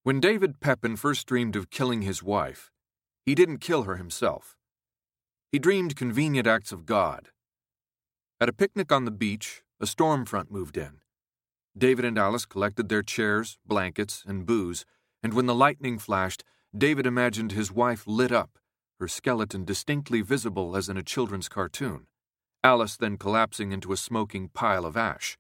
When David Pepin first dreamed of killing his wife, he didn't kill her himself. He dreamed convenient acts of God. At a picnic on the beach, a storm front moved in. David and Alice collected their chairs, blankets, and booze, and when the lightning flashed, David imagined his wife lit up, her skeleton distinctly visible as in a children's cartoon, Alice then collapsing into a smoking pile of ash.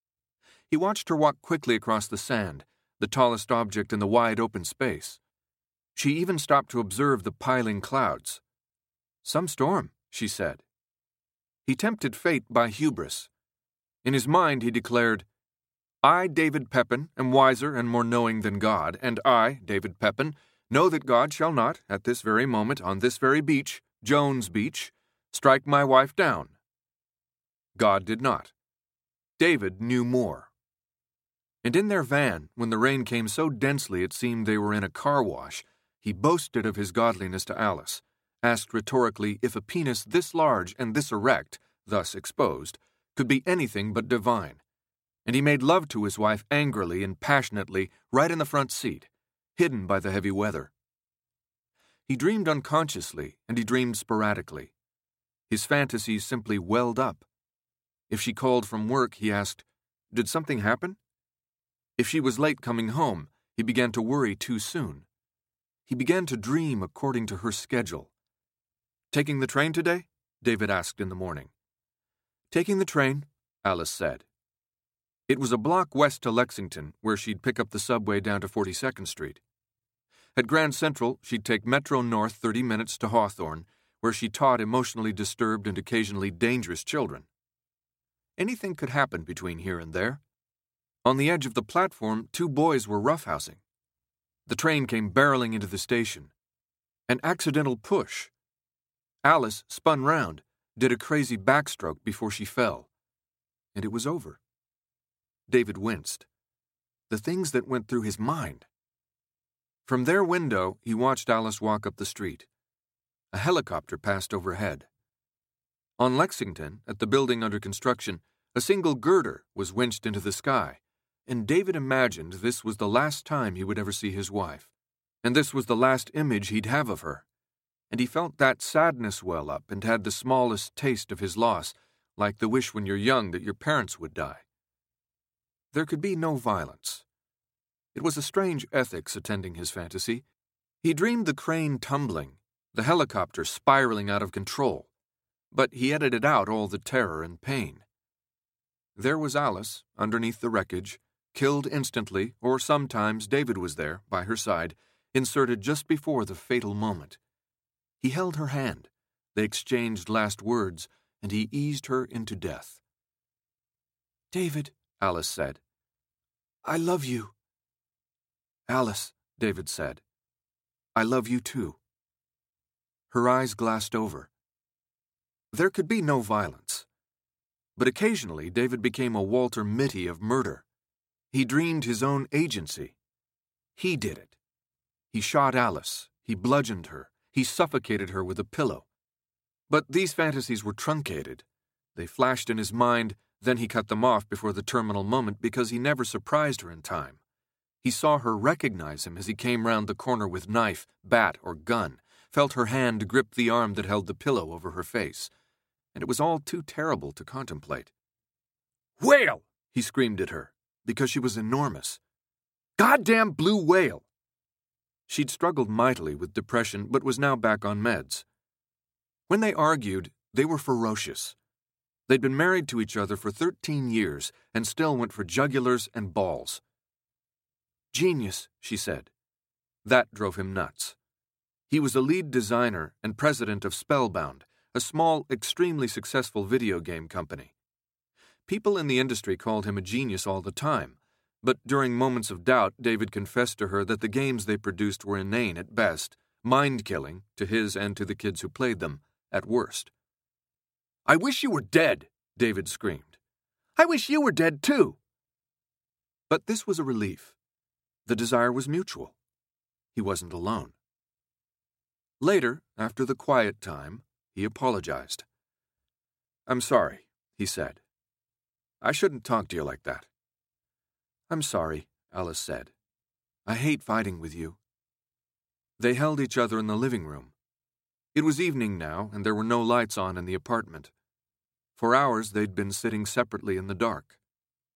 He watched her walk quickly across the sand, the tallest object in the wide open space. She even stopped to observe the piling clouds. "Some storm," she said. He tempted fate by hubris. In his mind he declared, "I, David Pepin, am wiser and more knowing than God, and I, David Pepin, know that God shall not, at this very moment, on this very beach, Jones Beach, strike my wife down." God did not. David knew more. And in their van, when the rain came so densely it seemed they were in a car wash, he boasted of his godliness to Alice, asked rhetorically if a penis this large and this erect, thus exposed, could be anything but divine, and he made love to his wife angrily and passionately right in the front seat, hidden by the heavy weather. He dreamed unconsciously, and he dreamed sporadically. His fantasies simply welled up. If she called from work, he asked, "Did something happen?" If she was late coming home, he began to worry too soon. He began to dream according to her schedule. "Taking the train today?" David asked in the morning. "Taking the train," Alice said. It was a block west to Lexington, where she'd pick up the subway down to 42nd Street. At Grand Central, she'd take Metro North 30 minutes to Hawthorne, where she taught emotionally disturbed and occasionally dangerous children. Anything could happen between here and there. On the edge of the platform, 2 boys were roughhousing. The train came barreling into the station. An accidental push. Alice spun round, did a crazy backstroke before she fell. And it was over. David winced. The things that went through his mind. From their window, he watched Alice walk up the street. A helicopter passed overhead. On Lexington, at the building under construction, a single girder was winched into the sky, and David imagined this was the last time he would ever see his wife, and this was the last image he'd have of her, and he felt that sadness well up and had the smallest taste of his loss, like the wish when you're young that your parents would die. There could be no violence. It was a strange ethics attending his fantasy. He dreamed the crane tumbling, the helicopter spiraling out of control, but he edited out all the terror and pain. There was Alice, underneath the wreckage, killed instantly, or sometimes David was there, by her side, inserted just before the fatal moment. He held her hand, they exchanged last words, and he eased her into death. "David," Alice said, "I love you." "Alice," David said, "I love you too." Her eyes glassed over. There could be no violence. But occasionally David became a Walter Mitty of murder. He dreamed his own agency. He did it. He shot Alice. He bludgeoned her. He suffocated her with a pillow. But these fantasies were truncated. They flashed in his mind, then he cut them off before the terminal moment because he never surprised her in time. He saw her recognize him as he came round the corner with knife, bat, or gun, felt her hand grip the arm that held the pillow over her face, and it was all too terrible to contemplate. "Whale!" he screamed at her, because she was enormous. "Goddamn blue whale!" She'd struggled mightily with depression, but was now back on meds. When they argued, they were ferocious. They'd been married to each other for 13 years and still went for jugulars and balls. "Genius," she said. That drove him nuts. He was a lead designer and president of Spellbound, a small, extremely successful video game company. People in the industry called him a genius all the time, but during moments of doubt, David confessed to her that the games they produced were inane at best, mind-killing, to his and to the kids who played them, at worst. "I wish you were dead," David screamed. "I wish you were dead, too." But this was a relief. The desire was mutual. He wasn't alone. Later, after the quiet time, he apologized. "I'm sorry," he said. "I shouldn't talk to you like that." "I'm sorry," Alice said. I hate fighting with you." They held each other in the living room. It was evening now, and there were no lights on in the apartment. For hours they'd been sitting separately in the dark.